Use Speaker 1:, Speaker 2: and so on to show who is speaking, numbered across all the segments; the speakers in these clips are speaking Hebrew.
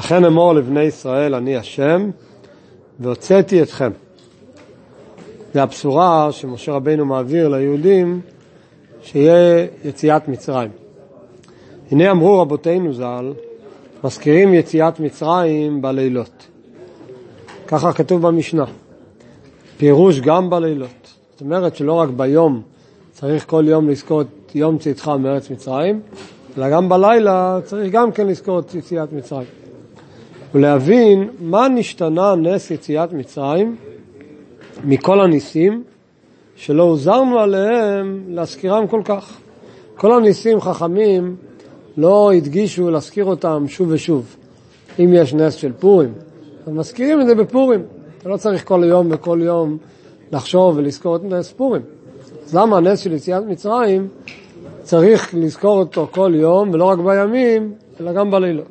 Speaker 1: לכן אמור לבני ישראל, אני השם, והוצאתי אתכם. זה הבשורה שמשה רבינו מעביר ליהודים, שיהיה יציאת מצרים. הנה אמרו רבותינו ז"ל, מזכירים יציאת מצרים בלילות. ככה כתוב במשנה. פירוש גם בלילות. זאת אומרת שלא רק ביום צריך כל יום לזכור את יום צאתך מארץ מצרים, אלא גם בלילה צריך גם כן לזכור את יציאת מצרים. ולהבין מה נשתנה נס יציאת מצרים מכל הניסים שלא עוזרנו עליהם להזכירם כל כך. כל הניסים חכמים לא הדגישו להזכיר אותם שוב ושוב. אם יש נס של פורים, אז מזכירים את זה בפורים. אתה לא צריך כל יום וכל יום לחשוב ולזכור את נס פורים. אז למה הנס של יציאת מצרים צריך לזכור אותו כל יום, ולא רק בימים, אלא גם בלילות?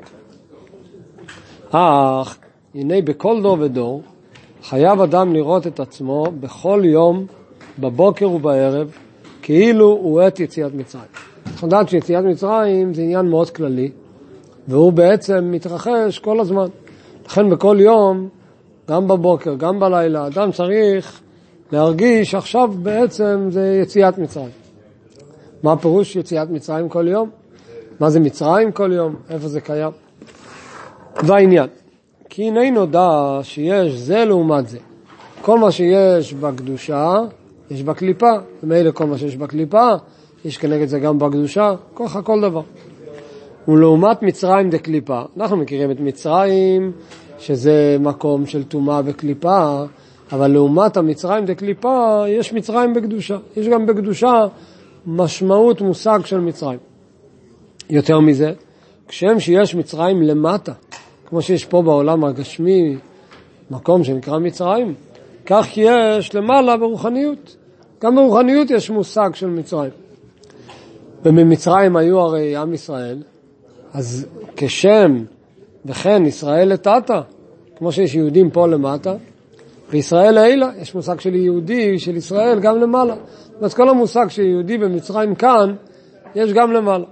Speaker 1: אך, הנה בכל דור ודור, חייב אדם לראות את עצמו בכל יום, בבוקר ובערב, כאילו הוא עת יציאת מצרים. אנחנו יודעים שיציאת מצרים זה עניין מאוד כללי, והוא בעצם מתרחש כל הזמן. לכן בכל יום, גם בבוקר, גם בלילה, אדם צריך להרגיש עכשיו בעצם זה יציאת מצרים. מה פירוש יציאת מצרים כל יום? מה זה מצרים כל יום? איפה זה קיים? והעניין, כי הנה נודע שיש זה לעומת זה. כל מה שיש בקדושה, יש בקליפה. ומילא כל מה שיש בקליפה, יש כנגד זה גם בקדושה, ככה כל דבר. ולעומת מצרים דקליפה, אנחנו מכירים את מצרים, שזה מקום של טומאה בקליפה, אבל לעומת המצרים דקליפה, יש מצרים בקדושה. יש גם בקדושה משמעות מושג של מצרים. יותר מזה, כשם שיש מצרים למטה, כמו שיש פה בעולם הגשמי, מקום שנקרא מצרים, כך יש למעלה ברוחניות. גם ברוחניות יש מושג של מצרים. וממצרים היו הרי עם ישראל, אז כשם וכן ישראל לטאטה, כמו שיש יהודים פה למטה, וישראל לעילה, יש מושג של יהודי, של ישראל גם למעלה. אז כל המושג של יהודי במצרים כאן, יש גם למעלה.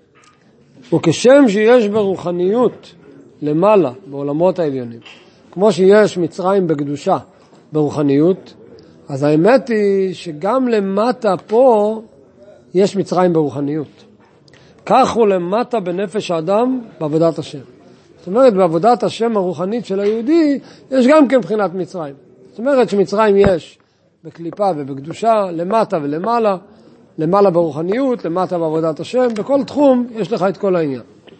Speaker 1: וכשם שיש ברוחניות למעלה, בעולמות העליונים, כמו שיש מצרים בקדושה ברוחניות, אז האמת היא שגם למטה פה יש מצרים ברוחניות. כך הוא למטה בנפש האדם בעבודת השם. זאת אומרת, בעבודת השם הרוחנית של היהודי, יש גם כן בחינת מצרים. זאת אומרת שמצרים יש בקליפה ובקדושה, למטה ולמעלה, למעלה ברוחניות, למטה בעבודת השם, בכל תחום יש לך את כל העניין.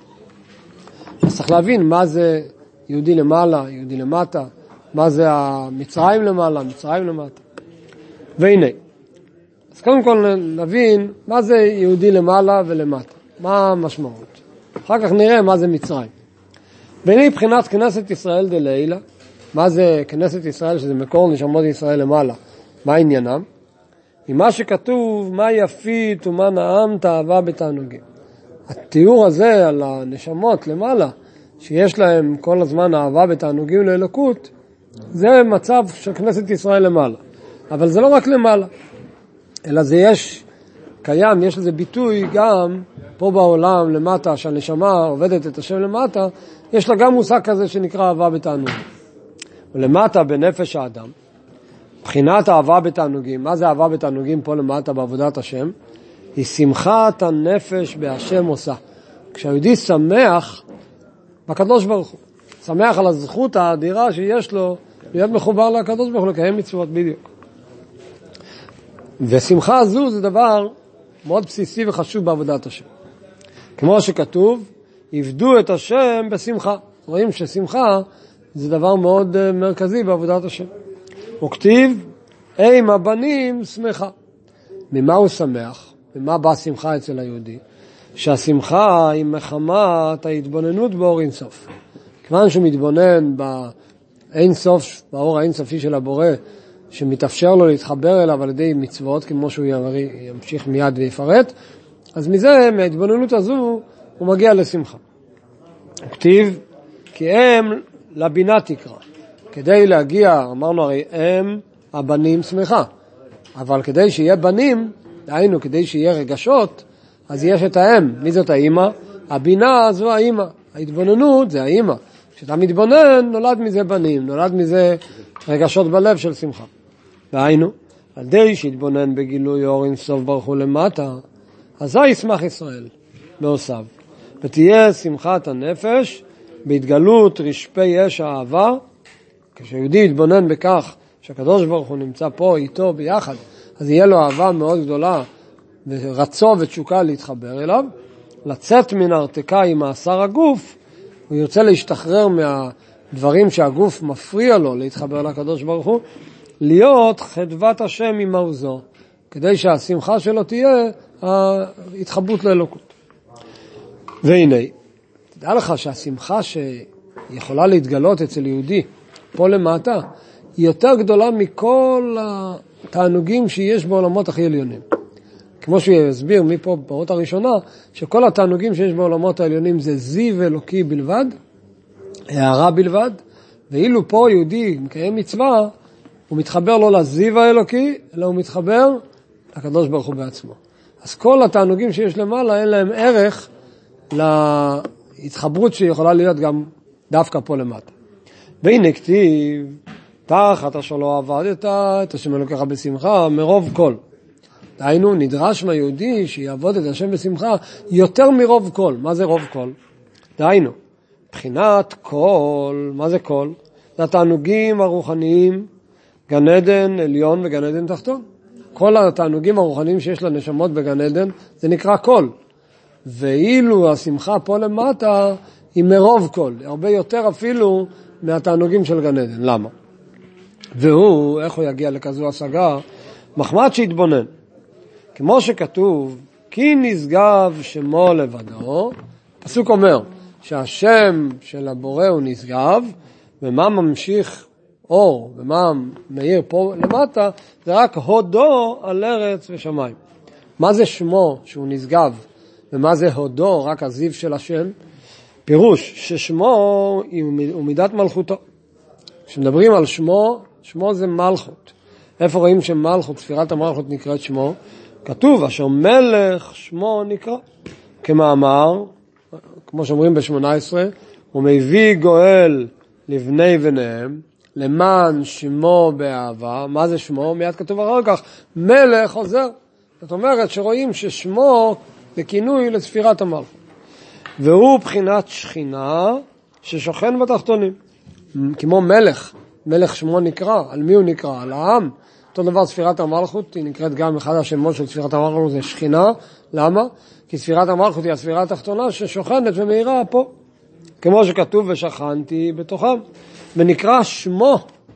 Speaker 1: אז צריך להבין מה זה יהודי למעלה, יהודי למטה, מה זה המצרים למעלה, מצרים למטה. והנה, אז קודם כל נבין מה זה יהודי למעלה ולמטה, מה המשמעות. אחר כך נראה מה זה מצרים. והנה בחינת כנסת ישראל דלילה, מה זה כנסת ישראל, שזה מקור נשמות ישראל למעלה, מה עניינם? עם מה שכתוב, מה יפית ומה נעמת אהבה בתענוגים. התיאור הזה על הנשמות למעלה, שיש להם כל הזמן אהבה בתענוגים לאלוקות, זה מצב של כנסת ישראל למעלה. אבל זה לא רק למעלה, אלא זה קיים, יש לזה ביטוי גם פה בעולם למטה, שהנשמה עובדת את השם למטה, יש לה גם מושג כזה שנקרא אהבה בתענוגים. ולמטה בנפש האדם, בחינת אהבה בתענוגים, מה זה אהבה בתענוגים פה למטה בעבודת השם? היא שמחת הנפש בהשם עושה. כשהיהודי שמח בקדוש ברוך הוא, שמח על הזכות האדירה שיש לו להיות מחובר לקדוש ברוך הוא, לקיים מצוות בדיוק. ושמחה הזו זה דבר מאוד בסיסי וחשוב בעבודת השם. כמו שכתוב, עבדו את השם בשמחה. רואים ששמחה זה דבר מאוד מרכזי בעבודת השם. וכתיב, עם הבנים שמחה. ממה הוא שמח? ממה באה שמחה אצל היהודי? שהשמחה היא מחמת ההתבוננות באור אינסוף. כיוון שהוא מתבונן באינסוף, באור האינסופי של הבורא, שמתאפשר לו להתחבר אליו על ידי מצוות, כמו שהוא ימשיך מיד ויפרט, אז מזה, מההתבוננות הזו, הוא מגיע לשמחה. כתיב, כי אם לבינה תקרא. כדי להגיע, אמרנו הרי, אם הבנים שמחה. אבל כדי שיהיה בנים, דהיינו, כדי שיהיה רגשות, אז יש את האם. מי זאת האמא? הבינה זו האמא. ההתבוננות זה האמא. כשאתה מתבונן, נולד מזה בנים, נולד מזה רגשות בלב של שמחה. והיינו, על די שהתבונן בגילוי אור אין סוף ברוך הוא למטה, אזי ישמח ישראל בעושיו. ותהיה שמחת הנפש בהתגלות רשפי אש האהבה. כשיהודי יתבונן בכך שהקדוש ברוך הוא נמצא פה איתו ביחד, אז יהיה לו אהבה מאוד גדולה ורצו ותשוקה להתחבר אליו, לצאת מן הרתקה עם מעשר הגוף, הוא ירצה להשתחרר מהדברים שהגוף מפריע לו להתחבר לקדוש ברוך הוא, להיות חדוות השם עם מעוזו, כדי שהשמחה שלו תהיה ההתחברות לאלוקות. והנה, תדע לך שהשמחה שיכולה להתגלות אצל יהודי פה למטה, היא יותר גדולה מכל התענוגים שיש בעולמות הכי עליונים. כמו שהוא יסביר מפה בפרות הראשונה, שכל התענוגים שיש בעולמות העליונים זה זיו אלוקי בלבד, הערה בלבד, ואילו פה יהודי מקיים מצווה, הוא מתחבר לא לזיו האלוקי, אלא הוא מתחבר לקדוש ברוך הוא בעצמו. אז כל התענוגים שיש למעלה, אין להם ערך להתחברות שיכולה להיות גם דווקא פה למטה. והנה כתיב, תחת אשר לא עבדת, את השם אלוקיך בשמחה, מרוב כל. דהיינו, נדרש מהיהודי שיעבוד את השם בשמחה יותר מרוב כל. מה זה רוב כל? דהיינו, מבחינת כל, מה זה כל? זה התענוגים הרוחניים, גן עדן עליון וגן עדן תחתון. כל התענוגים הרוחניים שיש לנשמות בגן עדן, זה נקרא כל. ואילו השמחה פה למטה היא מרוב כל, הרבה יותר אפילו מהתענוגים של גן עדן. למה? והוא, איך הוא יגיע לכזו השגה? מחמד שהתבונן. כמו שכתוב, כי נשגב שמו לבדו, הפסוק אומר שהשם של הבורא הוא נשגב, ומה ממשיך אור, ומה מאיר פה למטה, זה רק הודו על ארץ ושמיים. מה זה שמו שהוא נשגב, ומה זה הודו, רק הזיו של השם? פירוש ששמו הוא מידת מלכותו. כשמדברים על שמו, שמו זה מלכות. איפה רואים שמלכות, ספירת המלכות נקראת שמו? כתוב, אשר מלך שמו נקרא. כמאמר, כמו שאומרים ב-18, הוא מביא גואל לבני בניהם, למען שמו באהבה. מה זה שמו? מיד כתוב אחר כך, מלך עוזר. זאת אומרת שרואים ששמו זה כינוי לספירת המלכות. והוא בחינת שכינה ששוכן בתחתונים. כמו מלך, מלך שמו נקרא, על מי הוא נקרא? על העם. אותו דבר ספירת המלכות, היא נקראת גם אחד השמות של ספירת המלכות, זה שכינה. למה? כי ספירת המלכות היא הספירה התחתונה ששוכנת ומאירה פה. כמו שכתוב ושכנתי בתוכם. ונקרא שמו,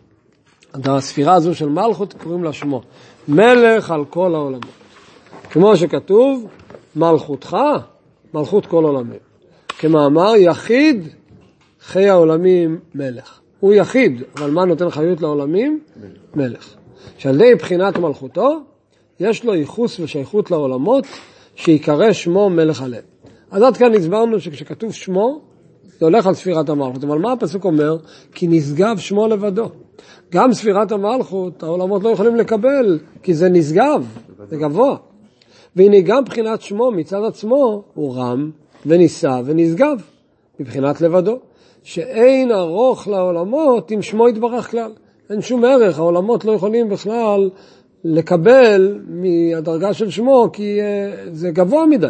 Speaker 1: הספירה הזו של מלכות קוראים לה שמו. מלך על כל העולמות. כמו שכתוב, מלכותך, מלכות כל עולמים. כמאמר, יחיד חיי העולמים מלך. הוא יחיד, אבל מה נותן חיות לעולמים? מלך. שעל די בחינת מלכותו, יש לו ייחוס ושייכות לעולמות, שיקרא שמו מלך עליהם. אז עד כאן הסברנו שכשכתוב שמו, זה הולך על ספירת המלכות. אבל מה הפסוק אומר? כי נשגב שמו לבדו. גם ספירת המלכות, העולמות לא יכולים לקבל, כי זה נשגב, זה גבוה. והנה גם בחינת שמו מצד עצמו, הוא רם ונישא ונשגב, מבחינת לבדו. שאין ארוך לעולמות אם שמו יתברך כלל. אין שום ערך, העולמות לא יכולים בכלל לקבל מהדרגה של שמו, כי זה גבוה מדי.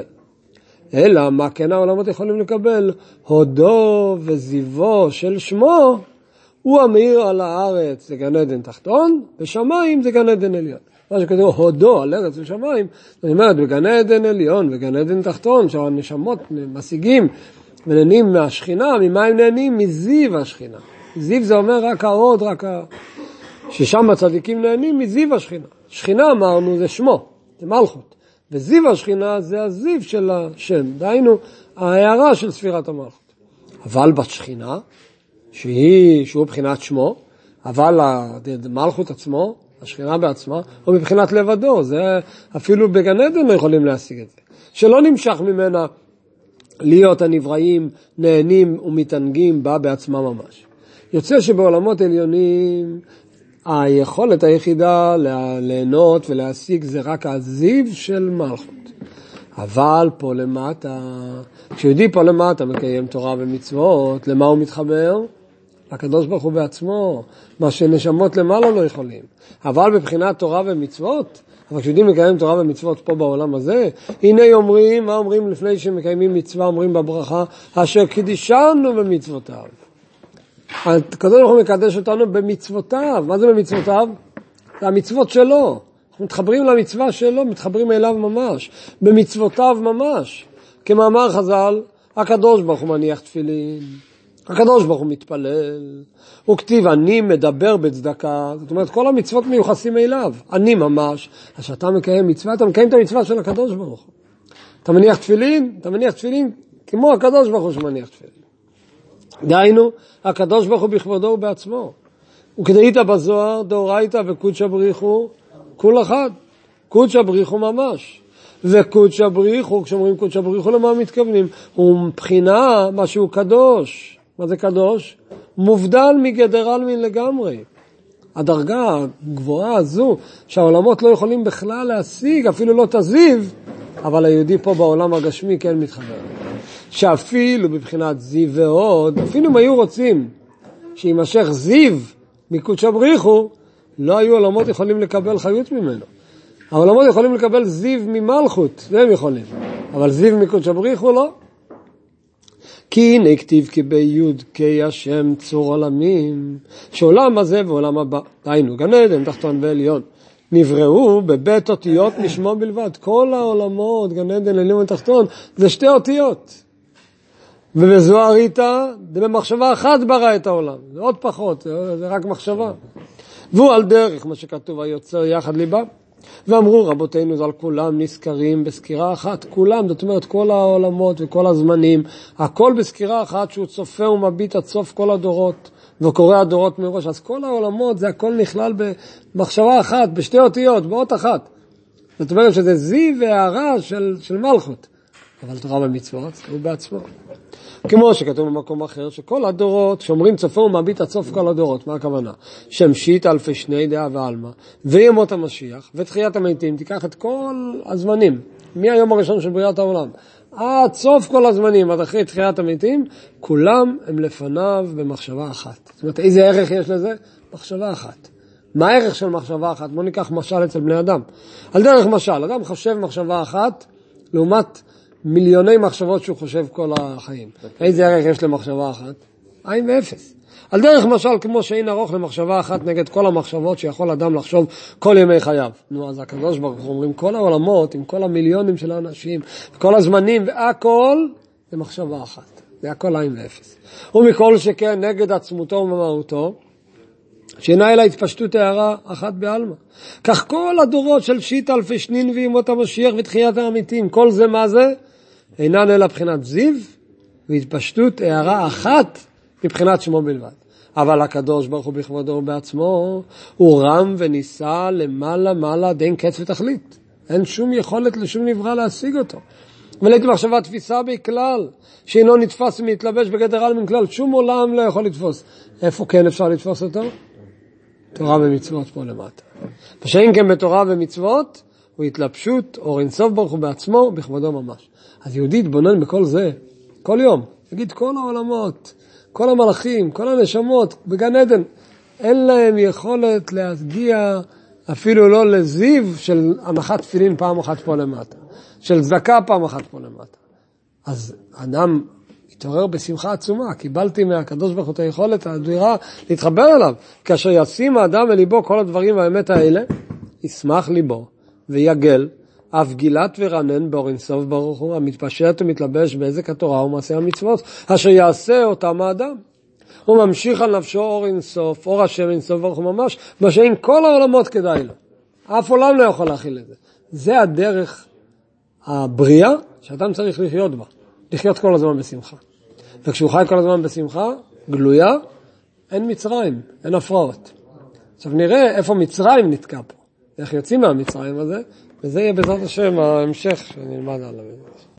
Speaker 1: אלא מה כן העולמות יכולים לקבל? הודו וזיוו של שמו, הוא המאיר על הארץ, זה גן עדן תחתון, ושמיים זה גן עדן עליון. מה שכתוב הודו על ארץ ושמיים, זאת אומרת בגן עדן עליון וגן עדן תחתון, שהנשמות משיגים ונהנים מהשכינה, ממה הם נהנים? מזיו השכינה. זיו זה אומר רק ההוד, ששם הצדיקים נהנים מזיו השכינה. שכינה אמרנו זה שמו, זה מלכות. וזיו השכינה זה הזיו של השם, דהיינו ההערה של ספירת המלכות. אבל בשכינה, שהוא בחינת שמו, אבל המלכות עצמו, השכינה בעצמה, או מבחינת לבדו, זה אפילו בגן עדן לא יכולים להשיג את זה. שלא נמשך ממנה להיות הנבראים, נהנים ומתענגים בה בעצמה ממש. יוצא שבעולמות עליונים, היכולת היחידה ליהנות ולהשיג זה רק הזיו של מלכות. אבל פה למטה, כשיהודי פה למטה מקיים תורה ומצוות, למה הוא מתחבר? הקדוש ברוך הוא בעצמו, מה שנשמות למעלה לא יכולים. אבל בבחינת תורה ומצוות, אבל כשיהודי מקיים תורה ומצוות פה בעולם הזה, הנה אומרים, מה אומרים לפני שמקיימים מצווה? אומרים בברכה, אשר קידשנו במצוותיו. הקדוש ברוך הוא מקדש אותנו במצוותיו. מה זה במצוותיו? זה המצוות שלו. אנחנו מתחברים למצווה שלו, מתחברים אליו ממש, במצוותיו ממש. כמאמר חז"ל, הקדוש ברוך הוא מניח תפילין, הקדוש ברוך הוא מתפלל, הוא כתיב אני מדבר בצדקה, זאת אומרת כל המצוות מיוחסים אליו, אני ממש. אז שאתה מקיים מצווה, אתה מקיים את המצווה של הקדוש ברוך הוא. אתה מניח תפילין כמו הקדוש ברוך הוא שמניח תפילין. דהיינו, הקדוש ברוך הוא בכבודו ובעצמו. וכדאית בזוהר, דאורייתא וקודשא בריחו, כול אחד. קודשא בריחו ממש. וקודשא בריחו, כשאומרים קודשא בריחו, למה מתכוונים? הוא מבחינה משהו קדוש. מה זה קדוש? מובדל מגדר עלמין לגמרי. הדרגה הגבוהה הזו, שהעולמות לא יכולים בכלל להשיג, אפילו לא תזיו, אבל היהודי פה בעולם הגשמי כן מתחבר. שאפילו בבחינת זיו ועוד, אפילו אם היו רוצים שימשך זיו מקודשא בריחו, לא היו עולמות יכולים לקבל חיות ממנו. העולמות יכולים לקבל זיו ממלכות, זה הם יכולים. אבל זיו מקודשא בריחו לא. כי הנה כתיב כי ביוד כי השם צור עולמים, שעולם הזה ועולם הבא, דהיינו גן עדן, תחתון ועליון, נבראו בבית אותיות משמו בלבד. כל העולמות, גן עדן, עליון ותחתון, זה שתי אותיות. ובזוהר איתה, זה במחשבה אחת ברא את העולם. זה עוד פחות, זה רק מחשבה. והוא על דרך, מה שכתוב, היוצר יחד ליבה. ואמרו רבותינו, זה על כולם נזכרים בסקירה אחת. כולם, זאת אומרת, כל העולמות וכל הזמנים, הכל בסקירה אחת שהוא צופה ומביט עד סוף כל הדורות, וקורא הדורות מראש. אז כל העולמות, זה הכל נכלל במחשבה אחת, בשתי אותיות, באות אחת. זאת אומרת שזה זיו והערה של מלכות. אבל תורה ומצוות, הוא בעצמו. כמו שכתוב במקום אחר, שכל הדורות, שאומרים צופה ומביט עד סוף כל הדורות, מה הכוונה? שמשית אלפי שני דעה ועלמא, וימות המשיח, ותחיית המתים, תיקח את כל הזמנים, מהיום הראשון של בריאת העולם, עד סוף כל הזמנים, עד אחרי תחיית המתים, כולם הם לפניו במחשבה אחת. זאת אומרת, איזה ערך יש לזה? מחשבה אחת. מה הערך של מחשבה אחת? בוא ניקח משל אצל בני אדם. על דרך משל, אדם חושב מחשבה אחת, לעומת מיליוני מחשבות שהוא חושב כל החיים. איזה ערך יש למחשבה אחת? עין ואפס. על דרך משל, כמו שאין ארוך למחשבה אחת נגד כל המחשבות שיכול אדם לחשוב כל ימי חייו. נו, אז הקדוש ברוך הוא אומרים, כל העולמות, עם כל המיליונים של האנשים, כל הזמנים והכל, זה מחשבה אחת. זה הכל עין ואפס. ומכל שכן נגד עצמותו ומהותו, שאינה אלא התפשטות הערה אחת בעלמא. כך כל הדורות של שית אלפי שנין וימות המשיח ותחיית המתים, כל זה מה זה? אינן אלא בחינת זיו והתפשטות הערה אחת מבחינת שמו בלבד. אבל הקדוש ברוך הוא בכבודו ובעצמו הוא רם וניסה למעלה מעלה דין קץ ותכלית. אין שום יכולת לשום נברא להשיג אותו. ולעיתים מחשבה תפיסה בכלל שאינו נתפס ומתלבש בגדר עלמין כלל, שום עולם לא יכול לתפוס. איפה כן אפשר לתפוס אותו? תורה ומצוות פה למטה. ושאין כן בתורה ומצוות הוא התלבשות אור אין סוף ברוך הוא בעצמו בכבודו ממש. אז יהודי יתבונן בכל זה כל יום, יגיד כל העולמות, כל המלאכים, כל הנשמות בגן עדן, אין להם יכולת להגיע אפילו לא לזיו של הנחת תפילין פעם אחת פה למטה, של צדקה פעם אחת פה למטה. אז אדם התעורר בשמחה עצומה, קיבלתי מהקדוש ברוך הוא את היכולת האדירה להתחבר אליו, כאשר ישים האדם אליבו כל הדברים והאמת האלה, ישמח ליבו ויגל, אף גילת ורנן באור אין סוף ברוך הוא, המתפשט ומתלבש בעזק התורה ומעשה המצוות, אשר יעשה אותם האדם. הוא ממשיך על נפשו אור אין סוף, אור השם אין סוף ברוך הוא ממש, מה שאין כל העולמות כדאי לו. אף עולם לא יכול להכיל את זה. זה הדרך הבריאה שאדם צריך לחיות בה. לחיות כל הזמן בשמחה. וכשהוא חי כל הזמן בשמחה, גלויה, אין מצרים, אין הפרעות. עכשיו נראה איפה מצרים נתקע פה. איך יוצאים מהמצרים הזה, וזה יהיה בעזרת השם ההמשך שנלמד עליו.